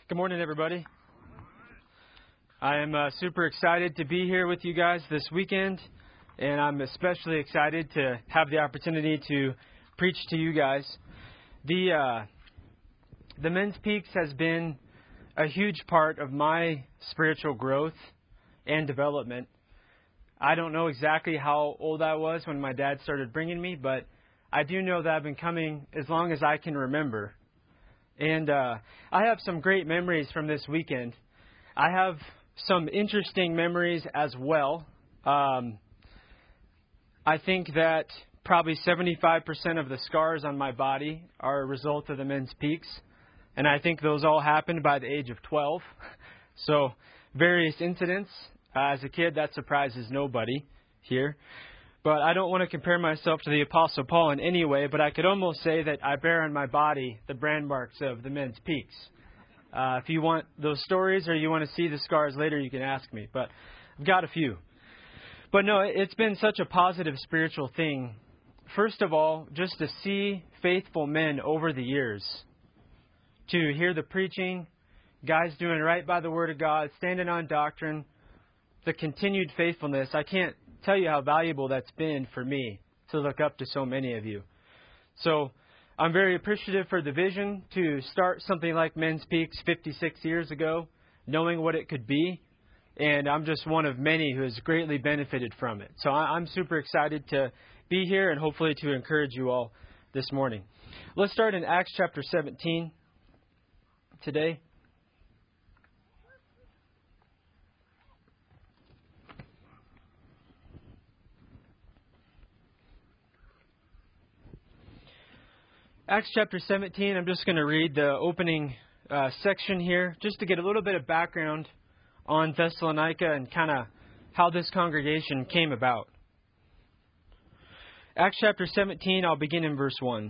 Good morning, everybody. I am super excited to be here with you guys this weekend, and I'm especially excited to have the opportunity to preach to you guys. The Men's Peaks has been a huge part of my spiritual growth and development. I don't know exactly how old I was when my dad started bringing me, but I do know that I've been coming as long as I can remember. And I have some great memories from this weekend. I have some interesting memories as well. I think that probably 75% of the scars on my body are a result of the Men's Peaks. And I think those all happened by the age of 12. So various incidents. As a kid, that surprises nobody here. But I don't want to compare myself to the Apostle Paul in any way, but I could almost say that I bear on my body the brand marks of the Men's Peaks. If you want those stories or you want to see the scars later, you can ask me. But I've got a few. But no, it's been such a positive spiritual thing. First of all, just to see faithful men over the years. To hear the preaching, guys doing right by the Word of God, standing on doctrine, the continued faithfulness. I can't tell you how valuable that's been for me to look up to so many of you. So I'm very appreciative for the vision to start something like Men's Peaks 56 years ago, knowing what it could be. And I'm just one of many who has greatly benefited from it. So I'm super excited to be here and hopefully to encourage you all this morning. Let's start in Acts chapter 17 today. Acts chapter 17, I'm just going to read the opening section here just to get a little bit of background on Thessalonica and kind of how this congregation came about. Acts chapter 17, I'll begin in verse 1.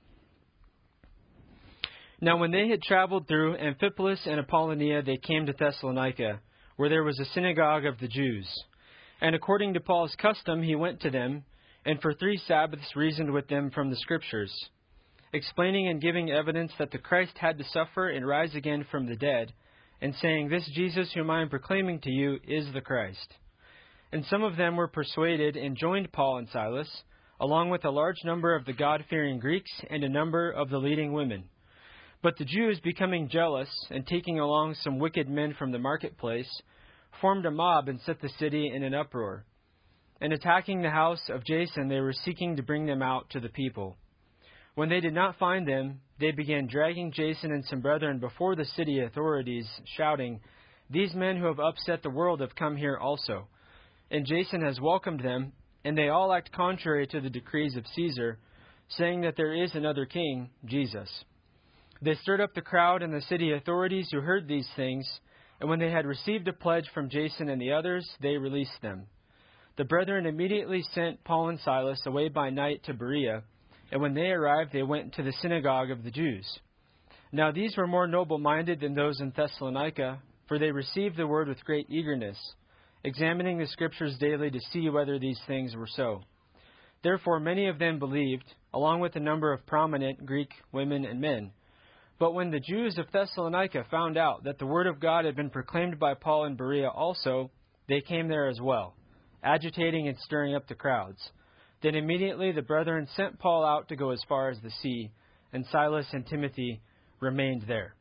Now when they had traveled through Amphipolis and Apollonia, they came to Thessalonica, where there was a synagogue of the Jews. And according to Paul's custom, he went to them, and for 3 Sabbaths reasoned with them from the Scriptures, explaining and giving evidence that the Christ had to suffer and rise again from the dead, and saying, "This Jesus whom I am proclaiming to you is the Christ." And some of them were persuaded and joined Paul and Silas, along with a large number of the God-fearing Greeks and a number of the leading women. But the Jews, becoming jealous and taking along some wicked men from the marketplace, formed a mob and set the city in an uproar. And attacking the house of Jason, they were seeking to bring them out to the people. When they did not find them, they began dragging Jason and some brethren before the city authorities, shouting, "These men who have upset the world have come here also." And Jason has welcomed them, and they all act contrary to the decrees of Caesar, saying that there is another king, Jesus. They stirred up the crowd and the city authorities who heard these things, and when they had received a pledge from Jason and the others, they released them. The brethren immediately sent Paul and Silas away by night to Berea, and when they arrived, they went to the synagogue of the Jews. Now these were more noble-minded than those in Thessalonica, for they received the word with great eagerness, examining the Scriptures daily to see whether these things were so. Therefore many of them believed, along with a number of prominent Greek women and men. But when the Jews of Thessalonica found out that the word of God had been proclaimed by Paul in Berea also, they came there as well, agitating and stirring up the crowds. Then immediately the brethren sent Paul out to go as far as the sea, and Silas and Timothy remained there.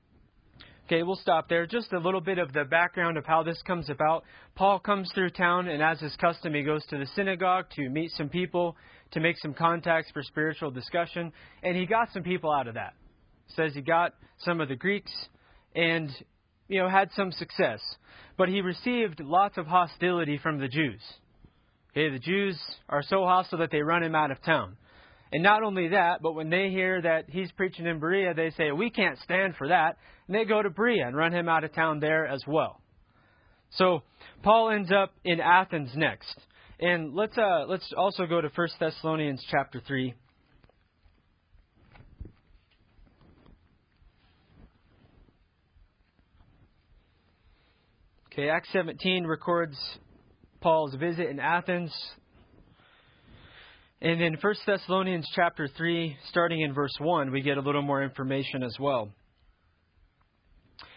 Okay, we'll stop there. Just a little bit of the background of how this comes about. Paul comes through town, and as is custom, he goes to the synagogue to meet some people, to make some contacts for spiritual discussion, and he got some people out of that. It says he got some of the Greeks and, had some success. But he received lots of hostility from the Jews. Okay, the Jews are so hostile that they run him out of town. And not only that, but when they hear that he's preaching in Berea, they say, "We can't stand for that." And they go to Berea and run him out of town there as well. So Paul ends up in Athens next. And let's also go to 1 Thessalonians chapter 3. Okay, Acts 17 records Paul's visit in Athens. And in 1 Thessalonians chapter 3, starting in verse 1, we get a little more information as well.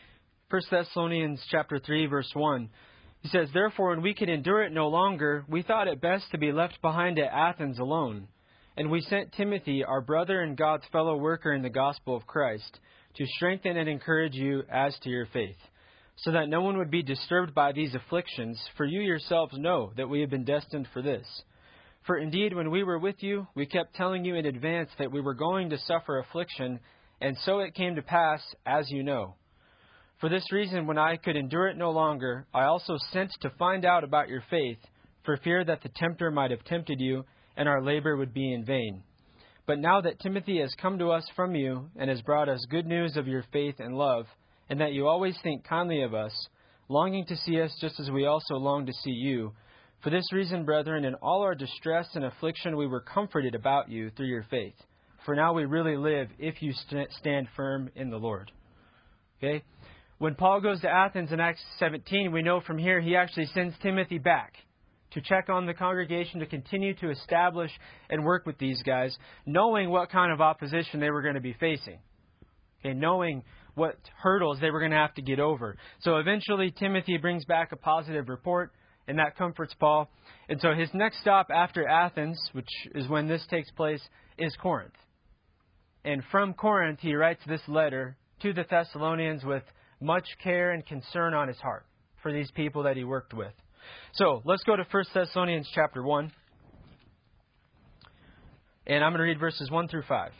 1 Thessalonians chapter 3, verse 1. He says, "Therefore, when we could endure it no longer, we thought it best to be left behind at Athens alone. And we sent Timothy, our brother and God's fellow worker in the gospel of Christ, to strengthen and encourage you as to your faith, so that no one would be disturbed by these afflictions, for you yourselves know that we have been destined for this. For indeed, when we were with you, we kept telling you in advance that we were going to suffer affliction, and so it came to pass, as you know. For this reason, when I could endure it no longer, I also sent to find out about your faith, for fear that the tempter might have tempted you, and our labor would be in vain. But now that Timothy has come to us from you, and has brought us good news of your faith and love, and that you always think kindly of us, longing to see us just as we also long to see you, for this reason, brethren, in all our distress and affliction we were comforted about you through your faith. For now we really live if you stand firm in the Lord." Okay? When Paul goes to Athens in Acts 17, we know from here he actually sends Timothy back to check on the congregation, to continue to establish and work with these guys, knowing what kind of opposition they were going to be facing. Okay, knowing what hurdles they were going to have to get over. So eventually Timothy brings back a positive report, and that comforts Paul. And so his next stop after Athens, which is when this takes place, is Corinth. And from Corinth he writes this letter to the Thessalonians with much care and concern on his heart for these people that he worked with. So let's go to 1 Thessalonians chapter 1. And I'm going to read verses 1 through 5.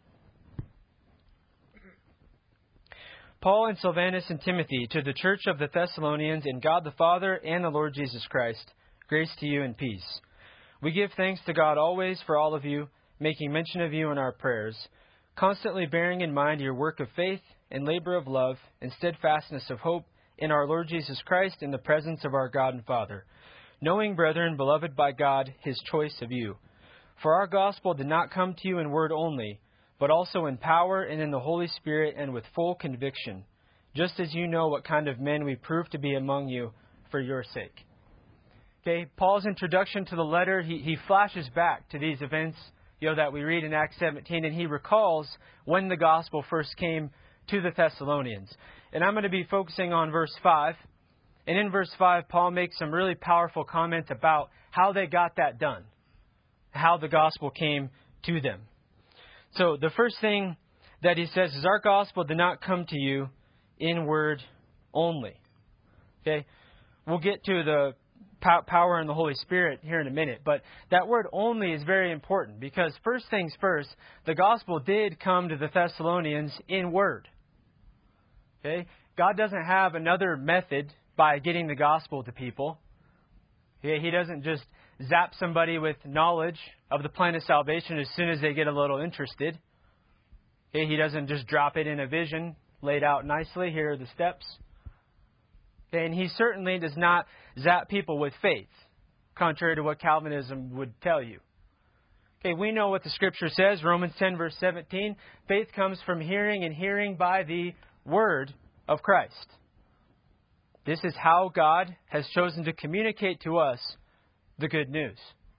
Paul and Silvanus and Timothy, to the church of the Thessalonians, in God the Father and the Lord Jesus Christ, grace to you and peace. We give thanks to God always for all of you, making mention of you in our prayers, constantly bearing in mind your work of faith and labor of love and steadfastness of hope in our Lord Jesus Christ in the presence of our God and Father, knowing, brethren, beloved by God, his choice of you. For our gospel did not come to you in word only, but also in power and in the Holy Spirit and with full conviction, just as you know what kind of men we prove to be among you for your sake. Okay, Paul's introduction to the letter, he flashes back to these events, that we read in Acts 17, and he recalls when the gospel first came to the Thessalonians. And I'm going to be focusing on verse 5. And in verse 5, Paul makes some really powerful comments about how they got that done, how the gospel came to them. So the first thing that he says is, our gospel did not come to you in word only. Okay, we'll get to the power and the Holy Spirit here in a minute, but that word only is very important, because first things first, the gospel did come to the Thessalonians in word. Okay, God doesn't have another method by getting the gospel to people. Okay? He doesn't just zap somebody with knowledge of the plan of salvation as soon as they get a little interested. Okay? He doesn't just drop it in a vision laid out nicely. Here are the steps. Okay? And he certainly does not zap people with faith, contrary to what Calvinism would tell you. Okay, we know what the Scripture says, Romans 10, verse 17. Faith comes from hearing, and hearing by the word of Christ. This is how God has chosen to communicate to us the good news.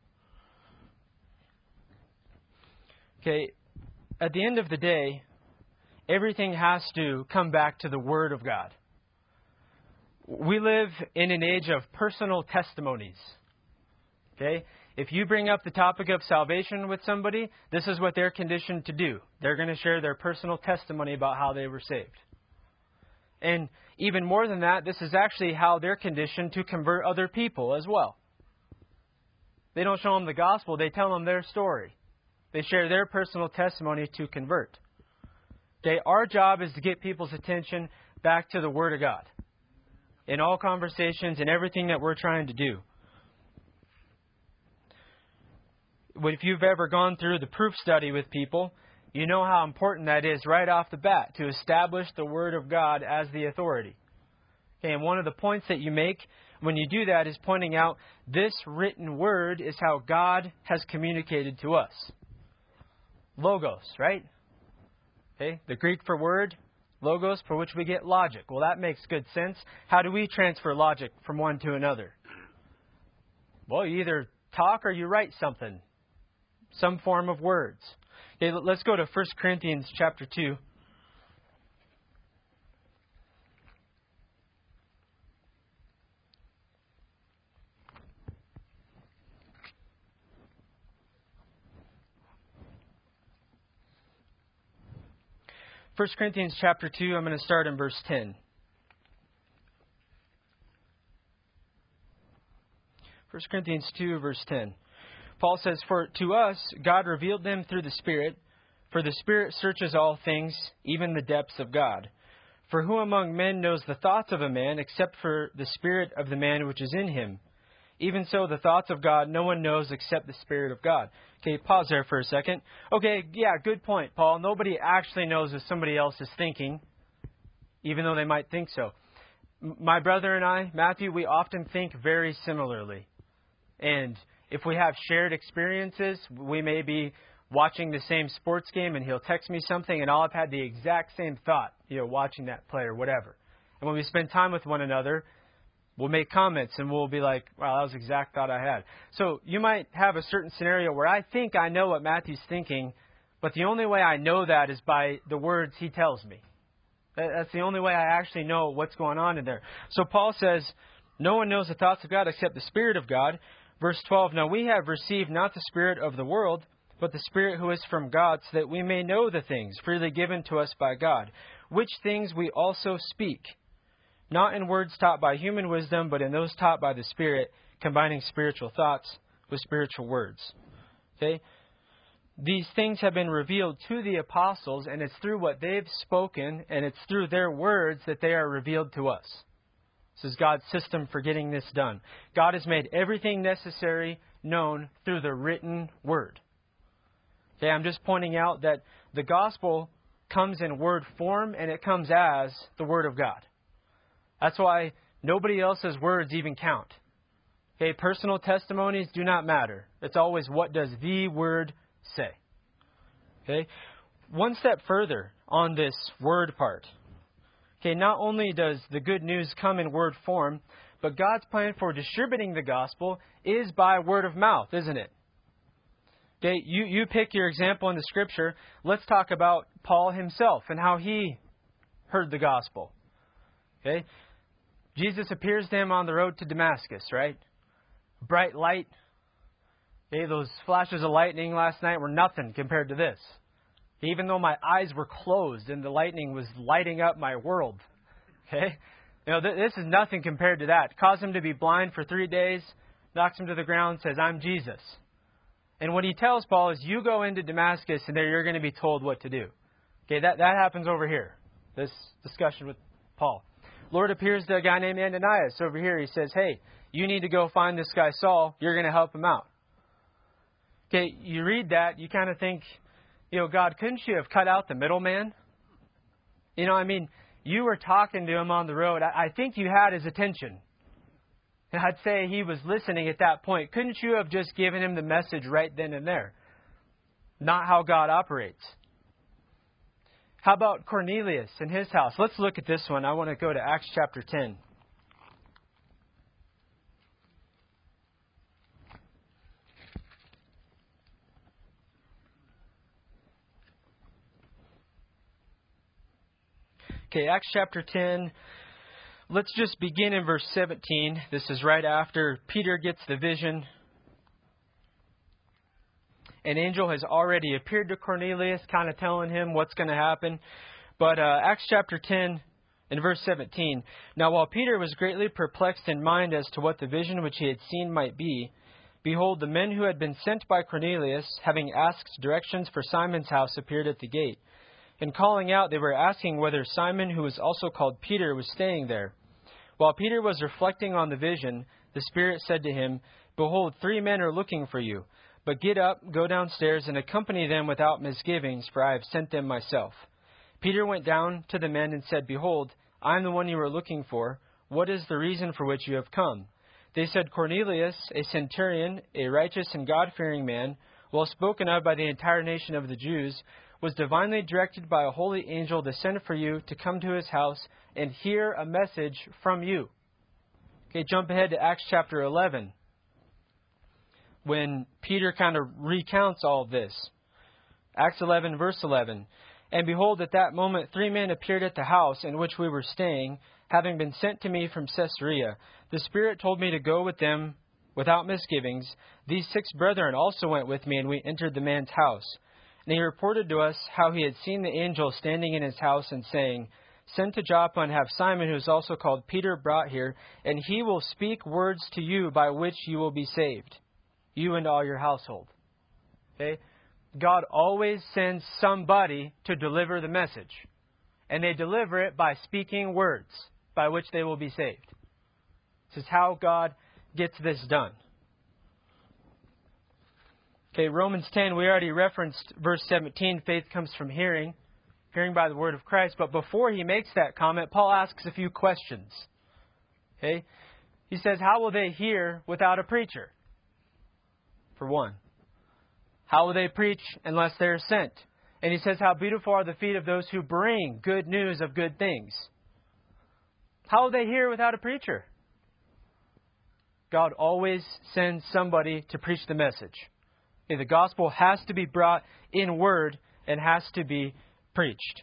Okay, at the end of the day, everything has to come back to the Word of God. We live in an age of personal testimonies. Okay? If you bring up the topic of salvation with somebody, this is what they're conditioned to do. They're going to share their personal testimony about how they were saved. And even more than that, this is actually how they're conditioned to convert other people as well. They don't show them the gospel, they tell them their story. They share their personal testimony to convert. Okay, our job is to get people's attention back to the Word of God in all conversations and everything that we're trying to do. If you've ever gone through the proof study with people, you know how important that is right off the bat to establish the Word of God as the authority. Okay, and one of the points that you make when you do that is pointing out this written Word is how God has communicated to us. Logos, right? Okay, the Greek for word, logos, for which we get logic. Well, that makes good sense. How do we transfer logic from one to another? Well, you either talk or you write something, some form of words. Okay, let's go to 1 Corinthians chapter 2. 1 Corinthians chapter 2, I'm going to start in verse 10. 1 Corinthians 2, verse 10. Paul says, "For to us God revealed them through the Spirit, for the Spirit searches all things, even the depths of God. For who among men knows the thoughts of a man, except for the spirit of the man which is in him? Even so, the thoughts of God no one knows except the Spirit of God." Okay, pause there for a second. Okay, yeah, good point, Paul. Nobody actually knows what somebody else is thinking, even though they might think so. My brother and I, Matthew, we often think very similarly. And if we have shared experiences, we may be watching the same sports game and he'll text me something and I'll have had the exact same thought, watching that play or whatever. And when we spend time with one another, we'll make comments and we'll be like, wow, that was the exact thought I had. So you might have a certain scenario where I think I know what Matthew's thinking, but the only way I know that is by the words he tells me. That's the only way I actually know what's going on in there. So Paul says, no one knows the thoughts of God except the Spirit of God. Verse 12, "Now we have received not the spirit of the world, but the Spirit who is from God, so that we may know the things freely given to us by God, which things we also speak, not in words taught by human wisdom, but in those taught by the Spirit, combining spiritual thoughts with spiritual words." Okay? These things have been revealed to the apostles, and it's through what they've spoken, and it's through their words that they are revealed to us. This is God's system for getting this done. God has made everything necessary known through the written word. Okay, I'm just pointing out that the gospel comes in word form, and it comes as the word of God. That's why nobody else's words even count. Okay, personal testimonies do not matter. It's always, what does the word say? Okay, one step further on this word part. Okay, not only does the good news come in word form, but God's plan for distributing the gospel is by word of mouth, isn't it? Okay, you pick your example in the scripture. Let's talk about Paul himself and how he heard the gospel. Okay, Jesus appears to him on the road to Damascus, right? Bright light. Okay, those flashes of lightning last night were nothing compared to this. Even though my eyes were closed and the lightning was lighting up my world. Okay? This is nothing compared to that. Caused him to be blind for 3 days, knocks him to the ground, says, "I'm Jesus." And what he tells Paul is, you go into Damascus and there you're going to be told what to do. Okay, that happens over here. This discussion with Paul. Lord appears to a guy named Ananias over here. He says, hey, you need to go find this guy Saul. You're going to help him out. Okay, you read that, you kind of think, God, couldn't you have cut out the middleman? You were talking to him on the road. I think you had his attention. And I'd say he was listening at that point. Couldn't you have just given him the message right then and there? Not how God operates. How about Cornelius and his house? Let's look at this one. I want to go to Acts chapter 10. Okay, Acts chapter 10. Let's just begin in verse 17. This is right after Peter gets the vision. An angel has already appeared to Cornelius, kind of telling him what's going to happen. But Acts chapter 10 and verse 17. "Now while Peter was greatly perplexed in mind as to what the vision which he had seen might be, behold, the men who had been sent by Cornelius, having asked directions for Simon's house, appeared at the gate. And calling out, they were asking whether Simon, who was also called Peter, was staying there. While Peter was reflecting on the vision, the Spirit said to him, Behold, 3 men are looking for you. But get up, go downstairs, and accompany them without misgivings, for I have sent them myself. Peter went down to the men and said, Behold, I am the one you are looking for. What is the reason for which you have come? They said, Cornelius, a centurion, a righteous and God-fearing man, well spoken of by the entire nation of the Jews, was divinely directed by a holy angel to send for you to come to his house and hear a message from you." Okay, jump ahead to Acts chapter 11, when Peter kind of recounts all of this. Acts 11, verse 11. "And behold, at that moment 3 men appeared at the house in which we were staying, having been sent to me from Caesarea. The Spirit told me to go with them without misgivings. These 6 brethren also went with me, and we entered the man's house. And he reported to us how he had seen the angel standing in his house and saying, Send to Joppa and have Simon, who is also called Peter, brought here, and he will speak words to you by which you will be saved, you and all your household. Okay? God always sends somebody to deliver the message. And they deliver it by speaking words by which they will be saved. This is how God gets this done. Okay, Romans 10, we already referenced verse 17, faith comes from hearing by the word of Christ. But before he makes that comment, Paul asks a few questions. Okay? He says, how will they hear without a preacher? For one. How will they preach unless they are sent? And he says, how beautiful are the feet of those who bring good news of good things. How will they hear without a preacher? God always sends somebody to preach the message. Okay, the gospel has to be brought in word and has to be preached.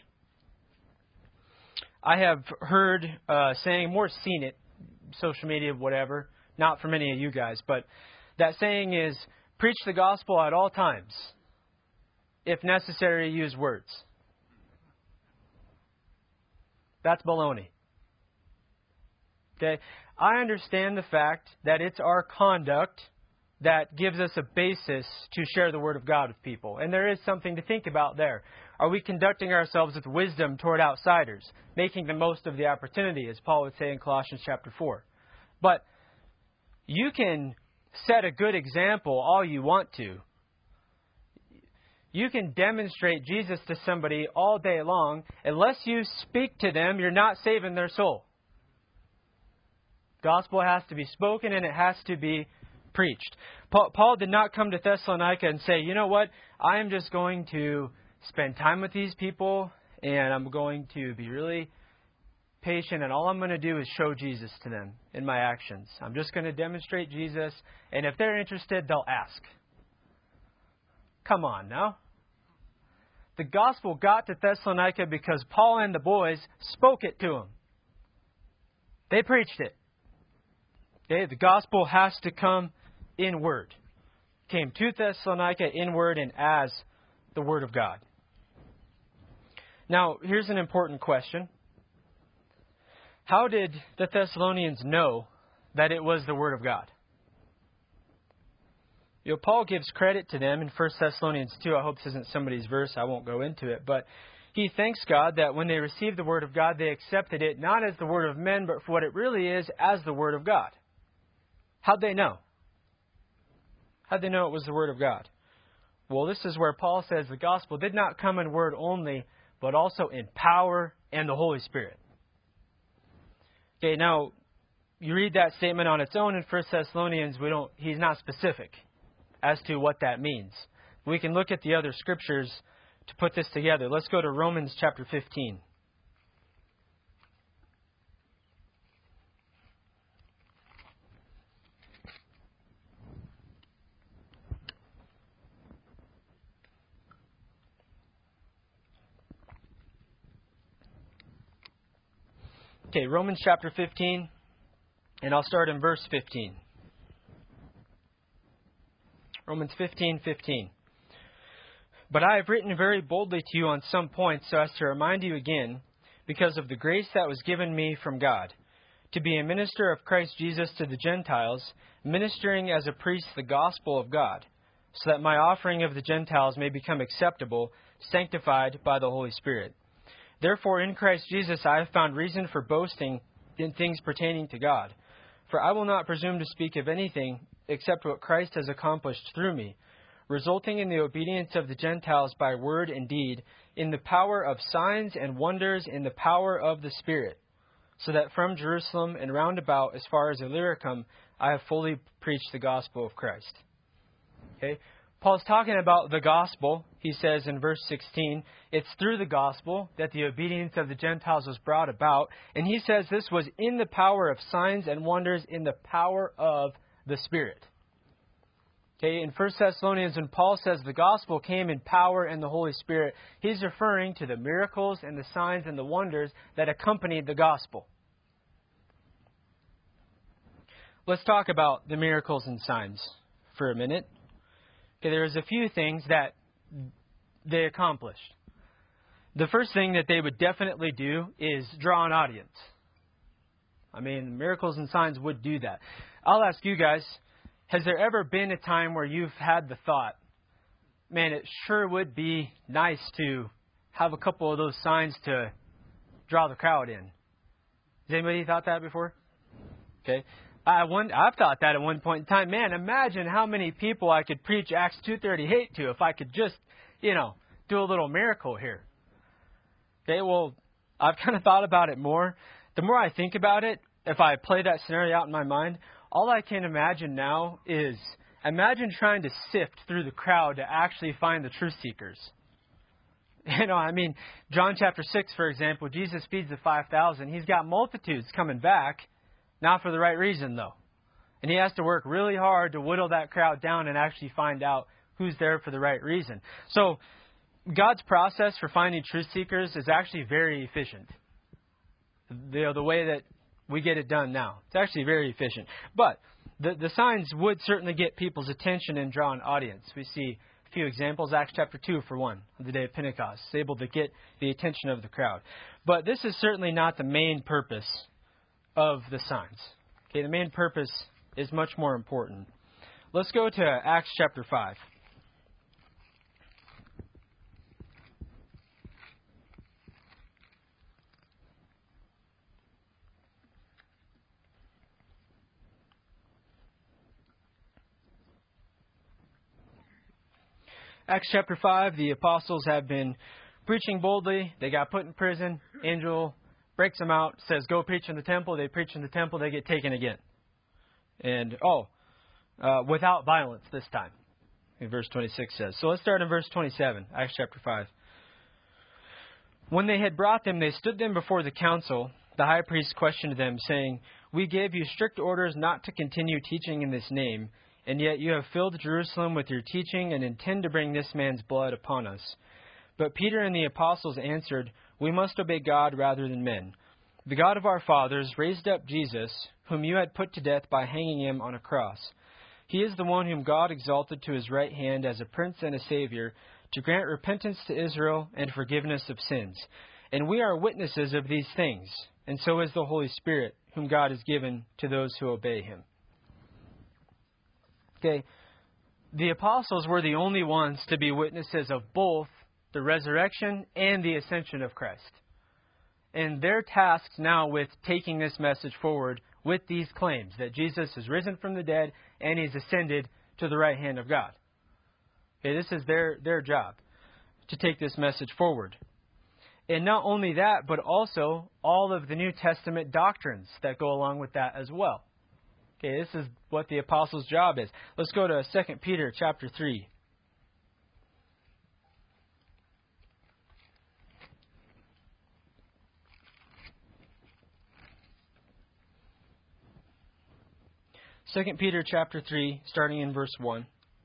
I have heard saying, more seen it, social media, whatever, not from any of you guys, but that saying is, preach the gospel at all times. If necessary, use words. That's baloney. Okay? I understand the fact that it's our conduct that gives us a basis to share the Word of God with people. And there is something to think about there. Are we conducting ourselves with wisdom toward outsiders, making the most of the opportunity, as Paul would say in Colossians chapter 4? But you can set a good example all you want to. You can demonstrate Jesus to somebody all day long. Unless you speak to them, you're not saving their soul. Gospel has to be spoken and it has to be preached. Paul did not come to Thessalonica and say, you know what, I am just going to spend time with these people and I'm going to be really patient and all I'm going to do is show Jesus to them in my actions. I'm just going to demonstrate Jesus, and if they're interested, they'll ask. Come on now. The gospel got to Thessalonica because Paul and the boys spoke it to them. They preached it. Okay, the gospel has to come in word. Came to Thessalonica in word and as the Word of God. Now, here's an important question. How did the Thessalonians know that it was the Word of God? You know, Paul gives credit to them in 1 Thessalonians 2. I hope this isn't somebody's verse. I won't go into it. But he thanks God that when they received the Word of God, they accepted it not as the Word of men, but for what it really is, as the Word of God. How'd they know? How'd they know it was the Word of God? Well, this is where Paul says the gospel did not come in word only, but also in power and the Holy Spirit. Okay, now, you read that statement on its own in 1 Thessalonians, he's not specific as to what that means. We can look at the other scriptures to put this together. Let's go to Romans chapter 15. Okay, Romans chapter 15, and I'll start in verse 15. Romans 15:15. But I have written very boldly to you on some points so as to remind you again, because of the grace that was given me from God, to be a minister of Christ Jesus to the Gentiles, ministering as a priest the gospel of God, so that my offering of the Gentiles may become acceptable, sanctified by the Holy Spirit. Therefore, in Christ Jesus I have found reason for boasting in things pertaining to God. For I will not presume to speak of anything except what Christ has accomplished through me, resulting in the obedience of the Gentiles by word and deed, in the power of signs and wonders, in the power of the Spirit, so that from Jerusalem and round about as far as Illyricum I have fully preached the gospel of Christ. Okay? Paul's talking about the gospel. He says in verse 16, it's through the gospel that the obedience of the Gentiles was brought about. And he says this was in the power of signs and wonders, in the power of the Spirit. Okay, in 1 Thessalonians, when Paul says the gospel came in power and the Holy Spirit, he's referring to the miracles and the signs and the wonders that accompanied the gospel. Let's talk about the miracles and signs for a minute. Okay, there's a few things that they accomplished? The first thing that they would definitely do is draw an audience. I mean, miracles and signs would do that. I'll ask you guys, has there ever been a time where you've had the thought, man, it sure would be nice to have a couple of those signs to draw the crowd in? Has anybody thought that before? Okay. I've thought that at one point in time. Man, imagine how many people I could preach Acts 2:38 to if I could just, do a little miracle here. Okay, well, I've kind of thought about it more. The more I think about it, if I play that scenario out in my mind, all I can imagine now is imagine trying to sift through the crowd to actually find the truth seekers. John chapter 6, for example, Jesus feeds the 5,000. He's got multitudes coming back, not for the right reason, though. And he has to work really hard to whittle that crowd down and actually find out who's there for the right reason. So God's process for finding truth seekers is actually very efficient. The way that we get it done now. It's actually very efficient. But the signs would certainly get people's attention and draw an audience. We see a few examples. Acts chapter 2, for one, on the day of Pentecost. It's able to get the attention of the crowd. But this is certainly not the main purpose of the signs. Okay, the main purpose is much more important. Let's go to Acts chapter 5. Acts chapter 5, the apostles have been preaching boldly. They got put in prison. Angel breaks them out, says, go preach in the temple. They preach in the temple. They get taken again. And, without violence this time, verse 26 says. So let's start in verse 27, Acts chapter 5. When they had brought them, they stood them before the council. The high priest questioned them, saying, we gave you strict orders not to continue teaching in this name, and yet you have filled Jerusalem with your teaching and intend to bring this man's blood upon us. But Peter and the apostles answered, we must obey God rather than men. The God of our fathers raised up Jesus, whom you had put to death by hanging him on a cross. He is the one whom God exalted to his right hand as a prince and a savior, to grant repentance to Israel and forgiveness of sins. And we are witnesses of these things, and so is the Holy Spirit, whom God has given to those who obey him. Okay, the apostles were the only ones to be witnesses of both the resurrection and the ascension of Christ. And they're tasked now with taking this message forward with these claims that Jesus is risen from the dead and he's ascended to the right hand of God. Okay, this is their job, to take this message forward. And not only that, but also all of the New Testament doctrines that go along with that as well. Okay, this is what the apostles' job is. Let's go to 2 Peter chapter 3. Second Peter chapter 3, starting in verse 1.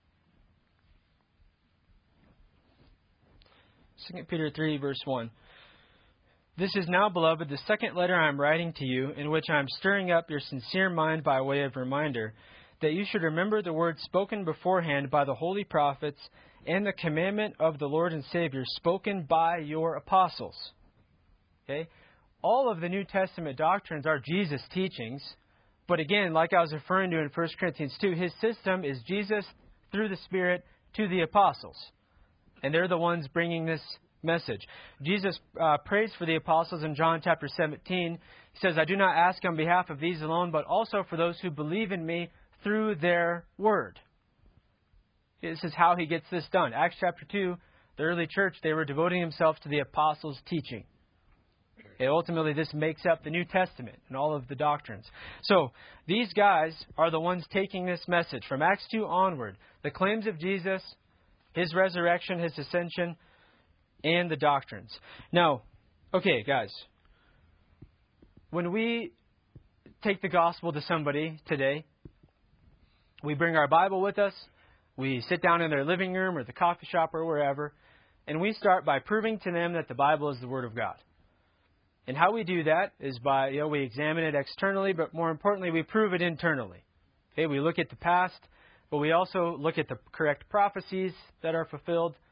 2 Peter 3, verse 1. This is now, beloved, the second letter I am writing to you, in which I am stirring up your sincere mind by way of reminder, that you should remember the words spoken beforehand by the holy prophets and the commandment of the Lord and Savior spoken by your apostles. Okay? All of the New Testament doctrines are Jesus' teachings. But again, like I was referring to in 1 Corinthians 2, his system is Jesus through the Spirit to the apostles. And they're the ones bringing this message. Jesus prays for the apostles in John chapter 17. He says, I do not ask on behalf of these alone, but also for those who believe in me through their word. This is how he gets this done. Acts chapter 2, the early church, they were devoting themselves to the apostles' teaching. And ultimately, this makes up the New Testament and all of the doctrines. So these guys are the ones taking this message from Acts 2 onward. The claims of Jesus, his resurrection, his ascension, and the doctrines. Now, okay, guys, when we take the gospel to somebody today, we bring our Bible with us, we sit down in their living room or the coffee shop or wherever, and we start by proving to them that the Bible is the Word of God. And how we do that is by, we examine it externally, but more importantly, we prove it internally. Okay, we look at the past, but we also look at the correct prophecies that are fulfilled,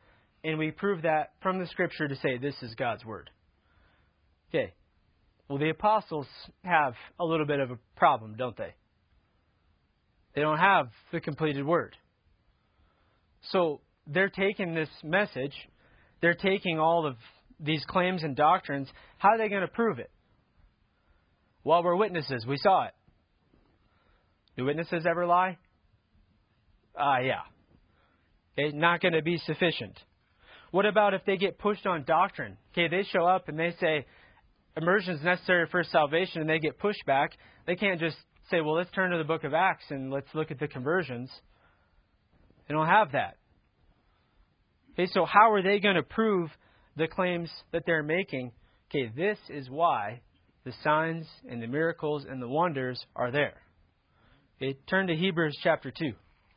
and we prove that from the Scripture to say this is God's Word. Okay. Well, the apostles have a little bit of a problem, don't they? They don't have the completed Word. So they're taking this message, they're taking all of these claims and doctrines. How are they going to prove it? Well, we're witnesses. We saw it. Do witnesses ever lie? Yeah. Okay, not going to be sufficient. What about if they get pushed on doctrine? Okay, they show up and they say immersion is necessary for salvation, and they get pushed back. They can't just say, well, let's turn to the book of Acts and let's look at the conversions. They don't have that. Okay, so how are they going to prove the claims that they're making? Okay, this is why the signs and the miracles and the wonders are there. Okay, turn to Hebrews chapter 2.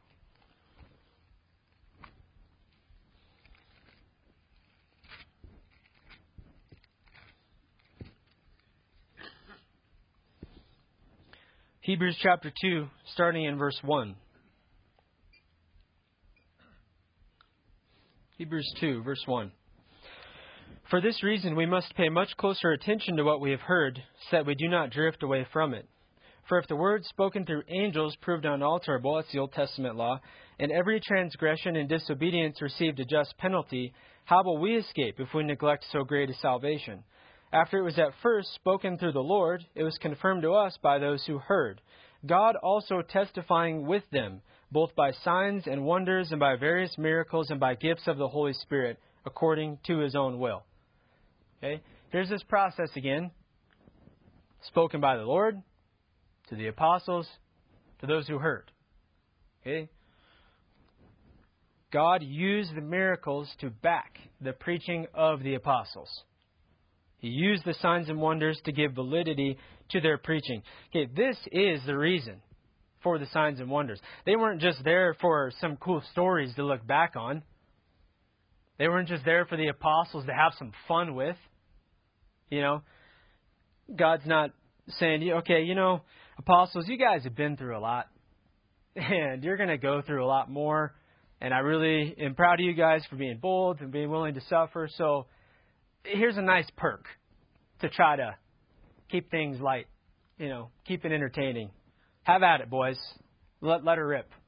Hebrews chapter 2, starting in verse 1. Hebrews 2, verse 1. For this reason we must pay much closer attention to what we have heard, so that we do not drift away from it. For if the word spoken through angels proved unalterable, that's the Old Testament law, and every transgression and disobedience received a just penalty, how will we escape if we neglect so great a salvation? After it was at first spoken through the Lord, it was confirmed to us by those who heard, God also testifying with them, both by signs and wonders and by various miracles and by gifts of the Holy Spirit, according to His own will. Okay, here's this process again, spoken by the Lord, to the apostles, to those who heard. Okay, God used the miracles to back the preaching of the apostles. He used the signs and wonders to give validity to their preaching. Okay, this is the reason for the signs and wonders. They weren't just there for some cool stories to look back on. They weren't just there for the apostles to have some fun with. You know, God's not saying, okay, apostles, you guys have been through a lot. And you're going to go through a lot more. And I really am proud of you guys for being bold and being willing to suffer. So here's a nice perk to try to keep things light, keep it entertaining. Have at it, boys. Let her rip.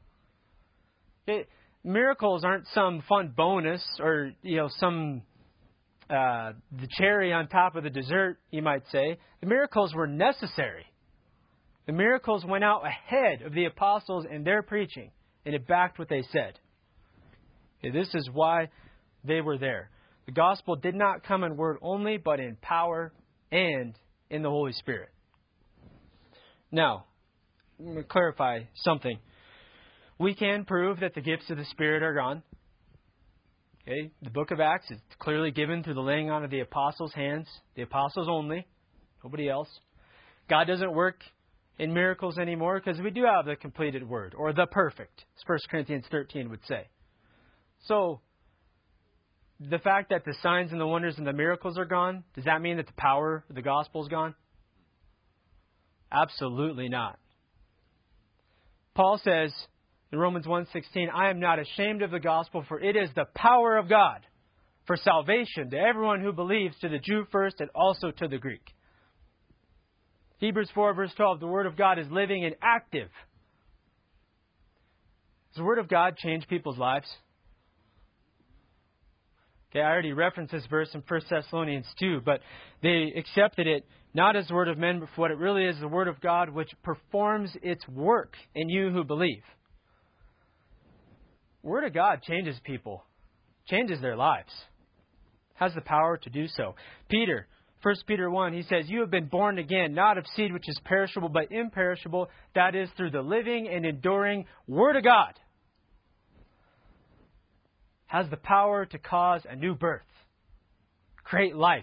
Miracles aren't some fun bonus or, some the cherry on top of the dessert, you might say. The miracles were necessary. The miracles went out ahead of the apostles and their preaching, and it backed what they said. Okay, this is why they were there. The gospel did not come in word only, but in power and in the Holy Spirit. Now, let me clarify something. We can prove that the gifts of the Spirit are gone. Okay, the book of Acts is clearly given through the laying on of the apostles' hands, the apostles only, nobody else. God doesn't work in miracles anymore because we do have the completed word, or the perfect, as 1 Corinthians 13 would say. So, the fact that the signs and the wonders and the miracles are gone, does that mean that the power of the gospel is gone? Absolutely not. Paul says in Romans 1:16, I am not ashamed of the gospel, for it is the power of God for salvation to everyone who believes, to the Jew first and also to the Greek. Hebrews 4 verse 12, the Word of God is living and active. Does the Word of God change people's lives? Okay, I already referenced this verse in 1 Thessalonians 2, but they accepted it not as the word of men, but for what it really is, the Word of God, which performs its work in you who believe. The Word of God changes people, changes their lives, has the power to do so. Peter, 1 Peter 1, he says, you have been born again, not of seed which is perishable, but imperishable, that is, through the living and enduring Word of God. Has the power to cause a new birth, create life.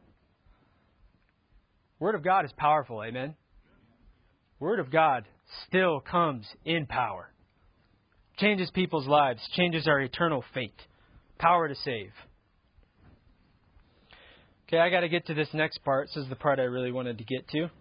Word of God is powerful, amen? Word of God still comes in power. Changes people's lives, changes our eternal fate. Power to save. Okay, I got to get to this next part. This is the part I really wanted to get to.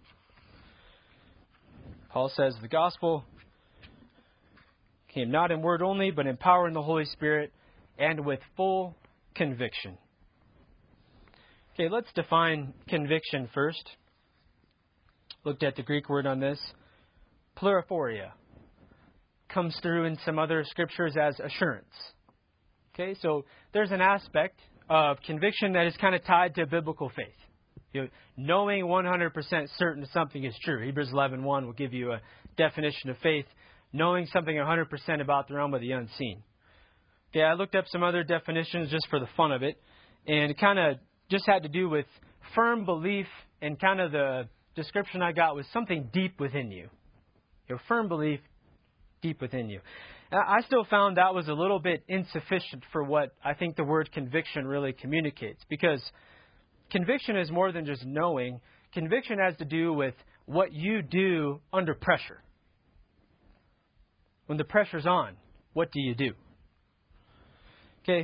Paul says, the gospel came not in word only, but in power in the Holy Spirit, and with full conviction? Okay, let's define conviction first. Looked at the Greek word on this. Pluriphoria. Comes through in some other scriptures as assurance. Okay, so there's an aspect of conviction that is kind of tied to biblical faith. Knowing 100% certain something is true. Hebrews 11:1 will give you a definition of faith. Knowing something 100% about the realm of the unseen. Okay, I looked up some other definitions just for the fun of it. And it kind of just had to do with firm belief, and kind of the description I got was something deep within you. Firm belief deep within you. I still found that was a little bit insufficient for what I think the word conviction really communicates, because conviction is more than just knowing. Conviction has to do with what you do under pressure. When the pressure's on, what do you do? Okay.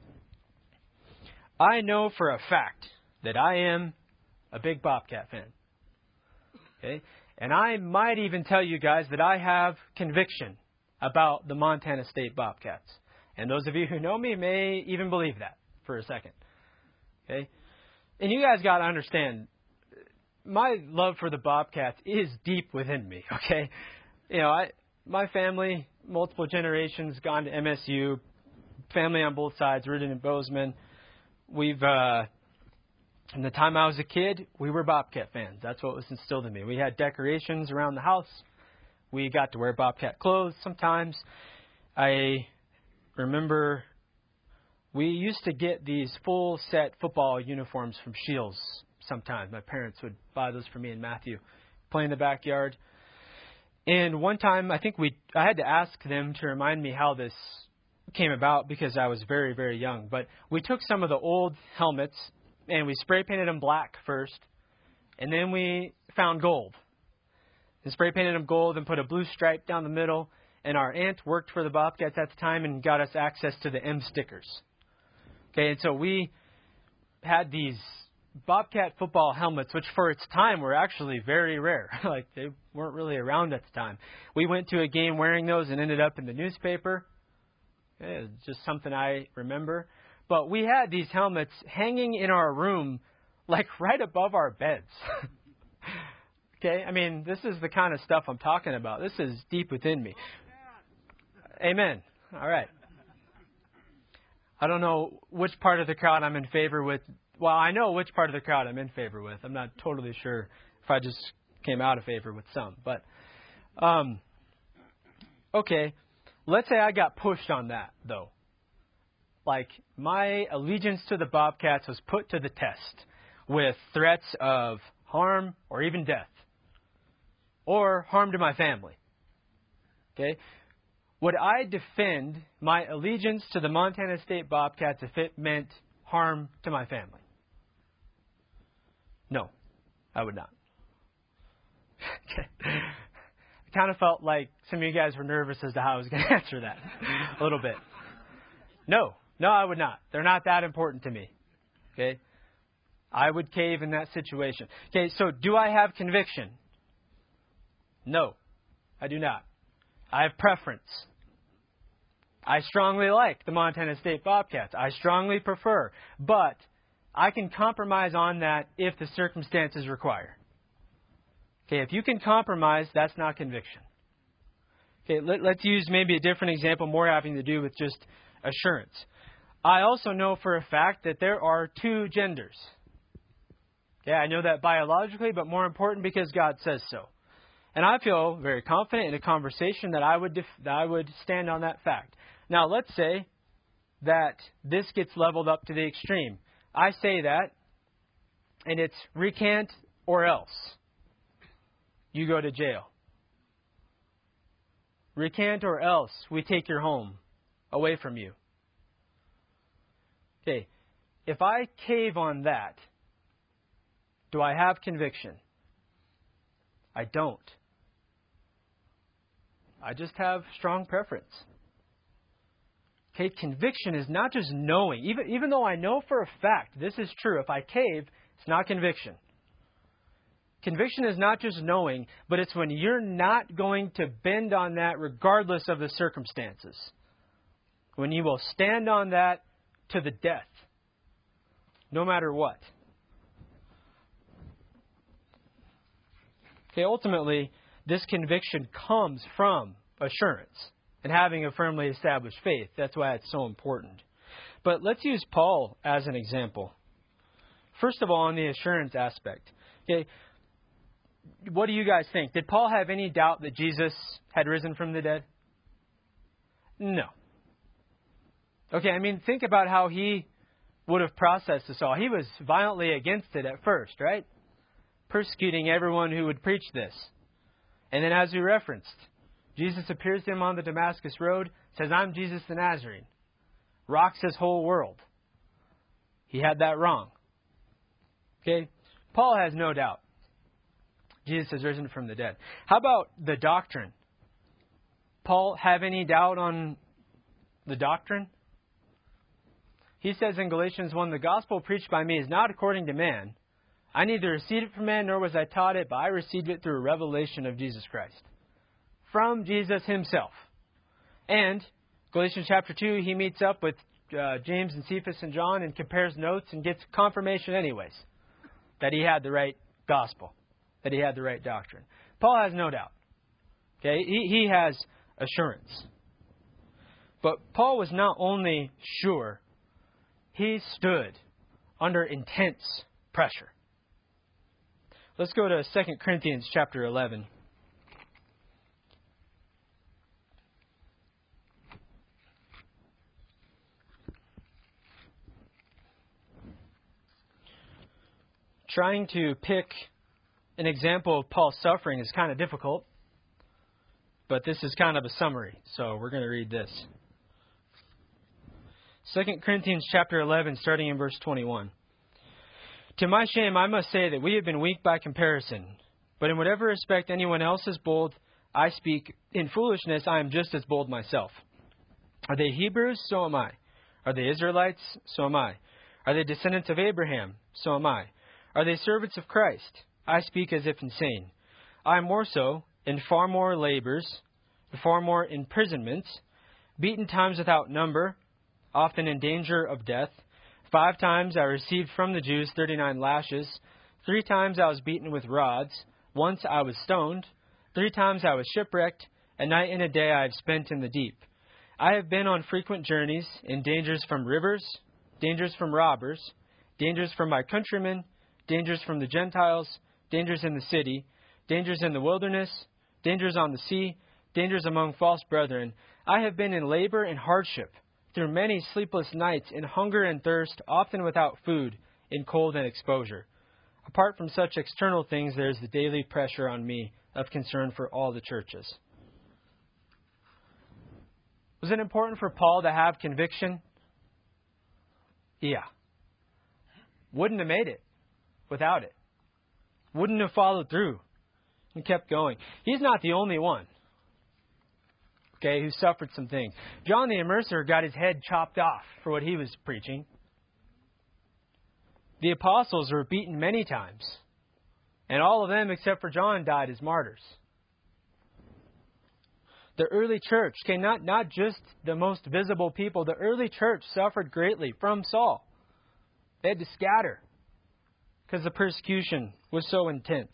I know for a fact that I am a big Bobcat fan. Okay. And I might even tell you guys that I have conviction about the Montana State Bobcats. And those of you who know me may even believe that for a second. Okay? And you guys got to understand, my love for the Bobcats is deep within me, okay? My family, multiple generations, gone to MSU, family on both sides, rooted in Bozeman. We've from the time I was a kid, we were Bobcat fans. That's what was instilled in me. We had decorations around the house. We got to wear Bobcat clothes sometimes. I remember we used to get these full set football uniforms from Shields sometimes. My parents would buy those for me and Matthew, play in the backyard. And one time, I had to ask them to remind me how this came about, because I was very, very young. But we took some of the old helmets and we spray painted them black first, and then we found gold. And spray painted them gold and put a blue stripe down the middle. And our aunt worked for the Bobcats at the time and got us access to the M stickers. Okay, and so we had these Bobcat football helmets, which for its time were actually very rare. Like, they weren't really around at the time. We went to a game wearing those and ended up in the newspaper. It's just something I remember. But we had these helmets hanging in our room, like right above our beds. Okay, I mean, this is the kind of stuff I'm talking about. This is deep within me. Amen. All right. I don't know which part of the crowd I'm in favor with. Well, I know which part of the crowd I'm in favor with. I'm not totally sure if I just came out of favor with some. But, okay, let's say I got pushed on that, though. Like, my allegiance to the Bobcats was put to the test with threats of harm or even death, or harm to my family. Okay? Would I defend my allegiance to the Montana State Bobcats if it meant harm to my family? No, I would not. Okay. I kind of felt like some of you guys were nervous as to how I was going to answer that a little bit. No, I would not. They're not that important to me. Okay? I would cave in that situation. Okay, so do I have conviction? No, I do not. I have preference. I strongly like the Montana State Bobcats. I strongly prefer. But I can compromise on that if the circumstances require. Okay, if you can compromise, that's not conviction. Okay, let's use maybe a different example, more having to do with just assurance. I also know for a fact that there are two genders. Okay, I know that biologically, but more important because God says so. And I feel very confident in a conversation that I would stand on that fact. Now, let's say that this gets leveled up to the extreme. I say that, and it's recant or else. You go to jail. Recant or else we take your home away from you. Okay, if I cave on that, do I have conviction? I don't. I just have strong preference. Okay, conviction is not just knowing. Even though I know for a fact this is true, if I cave, it's not conviction. Conviction is not just knowing, but it's when you're not going to bend on that regardless of the circumstances. When you will stand on that to the death. no matter what. Okay, ultimately, this conviction comes from assurance and having a firmly established faith. That's why it's so important. But let's use Paul as an example. First of all, on the assurance aspect. Okay, what do you guys think? Did Paul have any doubt that Jesus had risen from the dead? No. Okay, I mean, think about how he would have processed this all. He was violently against it at first, right? Persecuting everyone who would preach this. And then as we referenced, Jesus appears to him on the Damascus Road, says, "I'm Jesus the Nazarene." Rocks his whole world. He had that wrong. Okay? Paul has no doubt Jesus has risen from the dead. How about the doctrine? Paul have any doubt on the doctrine? He says in Galatians 1, "The gospel preached by me is not according to man. I neither received it from man, nor was I taught it, but I received it through a revelation of Jesus Christ." From Jesus himself. And Galatians chapter 2, he meets up with James and Cephas and John and compares notes and gets confirmation anyways that he had the right gospel, that he had the right doctrine. Paul has no doubt. Okay, he has assurance. But Paul was not only sure, he stood under intense pressure. Let's go to 2 Corinthians chapter 11. Trying to pick an example of Paul's suffering is kind of difficult, but this is kind of a summary, so we're going to read this. 2 Corinthians chapter 11, starting in verse 21. "To my shame, I must say that we have been weak by comparison. But in whatever respect anyone else is bold, I speak in foolishness, I am just as bold myself. Are they Hebrews? So am I. Are they Israelites? So am I. Are they descendants of Abraham? So am I. Are they servants of Christ? I speak as if insane. I am more so, in far more labors, far more imprisonments, beaten times without number, often in danger of death. 5 times I received from the Jews 39 lashes. 3 times I was beaten with rods. Once I was stoned. 3 times I was shipwrecked. A night and a day I have spent in the deep. I have been on frequent journeys, in dangers from rivers, dangers from robbers, dangers from my countrymen, dangers from the Gentiles, dangers in the city, dangers in the wilderness, dangers on the sea, dangers among false brethren. I have been in labor and hardship, through many sleepless nights, in hunger and thirst, often without food, in cold and exposure. Apart from such external things, there is the daily pressure on me of concern for all the churches." Was it important for Paul to have conviction? Yeah. Wouldn't have made it without it. Wouldn't have followed through and kept going. He's not the only one, okay, who suffered some things. John the Immerser got his head chopped off for what he was preaching. The apostles were beaten many times, and all of them except for John died as martyrs. The early church, okay, not just the most visible people, the early church suffered greatly from Saul. They had to scatter because the persecution was so intense.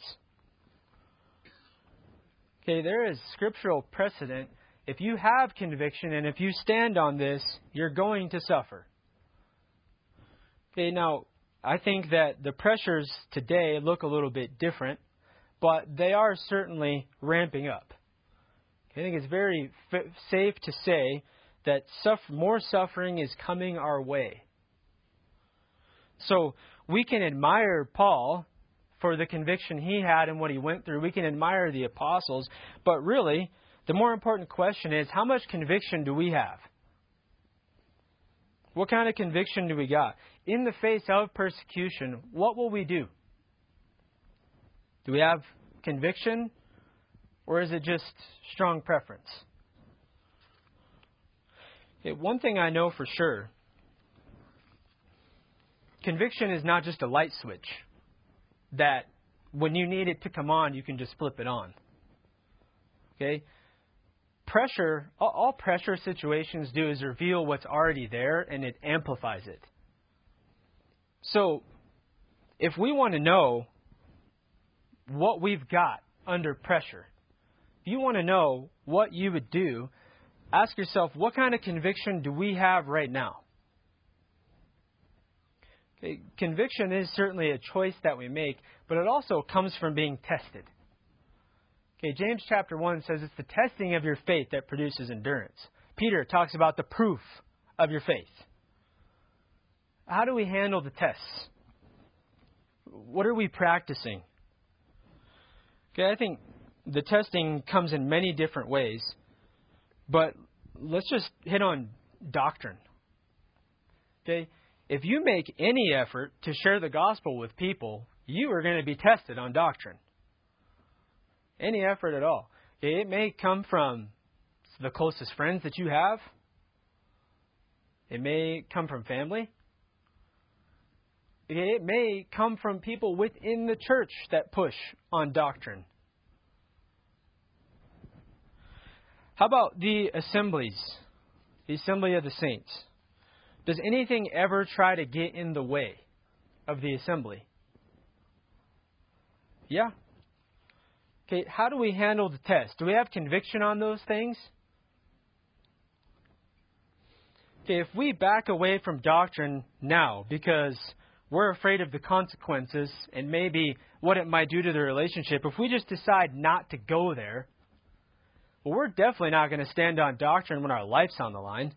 Okay, there is scriptural precedent. If you have conviction and if you stand on this, you're going to suffer. Okay, now, I think that the pressures today look a little bit different, but they are certainly ramping up. Okay, I think it's very safe to say that more suffering is coming our way. So we can admire Paul for the conviction he had and what he went through. We can admire the apostles. But really, the more important question is, how much conviction do we have? What kind of conviction do we got? In the face of persecution, what will we do? Do we have conviction, or is it just strong preference? Okay, one thing I know for sure, conviction is not just a light switch that when you need it to come on, you can just flip it on. Okay? Pressure, all pressure situations do is reveal what's already there, and it amplifies it. So, if we want to know what we've got under pressure, if you want to know what you would do, ask yourself, what kind of conviction do we have right now? Okay, conviction is certainly a choice that we make, but it also comes from being tested. Okay, James chapter 1 says it's the testing of your faith that produces endurance. Peter talks about the proof of your faith. How do we handle the tests? What are we practicing? Okay, I think the testing comes in many different ways, but let's just hit on doctrine. Okay, if you make any effort to share the gospel with people, you are going to be tested on doctrine. Any effort at all. Okay, it may come from the closest friends that you have. It may come from family. Okay, it may come from people within the church that push on doctrine. How about the assemblies? The assembly of the saints. Does anything ever try to get in the way of the assembly? Yeah. Okay, how do we handle the test? Do we have conviction on those things? Okay, if we back away from doctrine now because we're afraid of the consequences and maybe what it might do to the relationship, if we just decide not to go there, well, we're definitely not going to stand on doctrine when our life's on the line.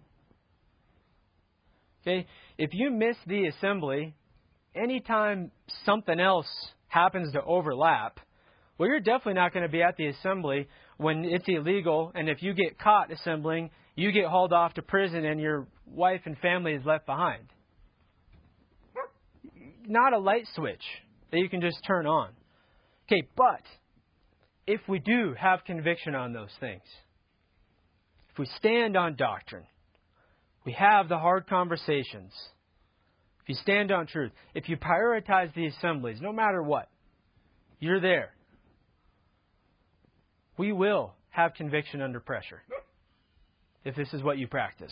Okay, if you miss the assembly, anytime something else happens to overlap, well, you're definitely not going to be at the assembly when it's illegal, and if you get caught assembling, you get hauled off to prison and your wife and family is left behind. Not a light switch that you can just turn on. Okay, but if we do have conviction on those things, if we stand on doctrine, we have the hard conversations, if you stand on truth, if you prioritize the assemblies, no matter what, you're there. We will have conviction under pressure if this is what you practice.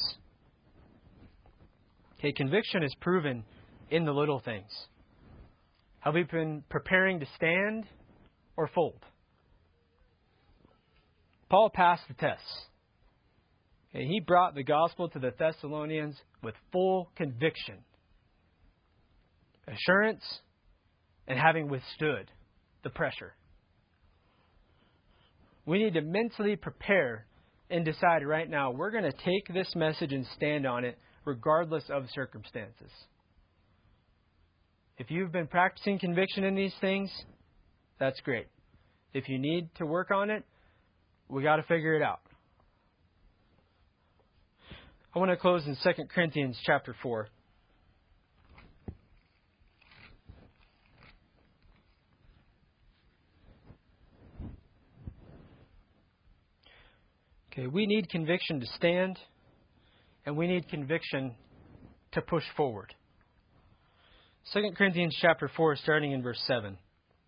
Okay, conviction is proven in the little things. Have we been preparing to stand or fold? Paul passed the tests. Okay, he brought the gospel to the Thessalonians with full conviction, assurance, and having withstood the pressure. We need to mentally prepare and decide right now we're going to take this message and stand on it regardless of circumstances. If you've been practicing conviction in these things, that's great. If you need to work on it, we got to figure it out. I want to close in 2 Corinthians chapter 4. Okay, we need conviction to stand, and we need conviction to push forward. 2 Corinthians chapter 4, starting in verse 7.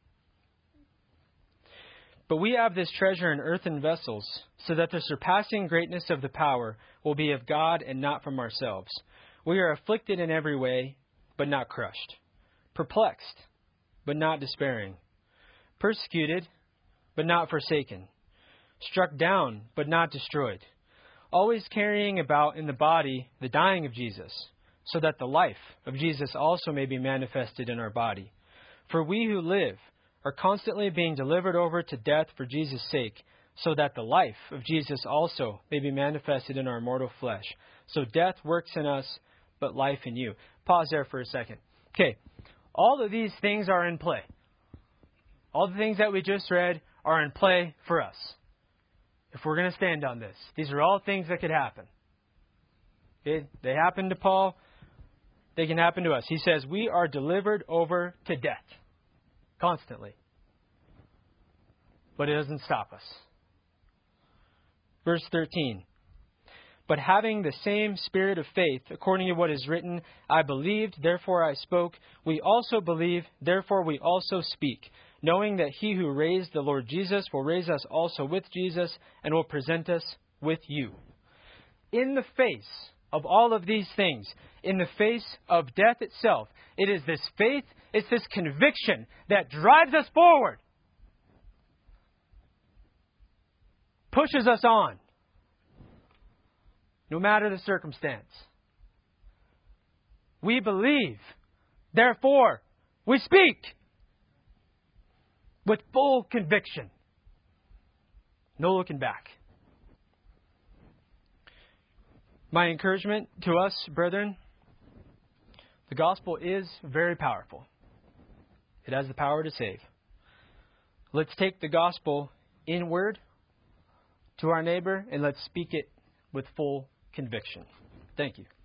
But we have this treasure in earthen vessels, so that the surpassing greatness of the power will be of God and not from ourselves. We are afflicted in every way, but not crushed. Perplexed, but not despairing. Persecuted, but not forsaken. Struck down, but not destroyed. Always carrying about in the body the dying of Jesus, so that the life of Jesus also may be manifested in our body. For we who live are constantly being delivered over to death for Jesus' sake, so that the life of Jesus also may be manifested in our mortal flesh. So death works in us, but life in you. Pause there for a second. Okay, all of these things are in play. All the things that we just read are in play for us. If we're going to stand on this, these are all things that could happen. Okay? They happened to Paul. They can happen to us. He says, we are delivered over to death constantly. But it doesn't stop us. Verse 13. But having the same spirit of faith, according to what is written, I believed, therefore I spoke. We also believe, therefore we also speak, knowing that he who raised the Lord Jesus will raise us also with Jesus and will present us with you. In the face of all of these things, in the face of death itself, it is this faith, it's this conviction that drives us forward, pushes us on, no matter the circumstance. We believe, therefore, we speak with full conviction. No looking back. My encouragement to us, brethren, the gospel is very powerful. It has the power to save. Let's take the gospel inward to our neighbor and let's speak it with full conviction. Thank you.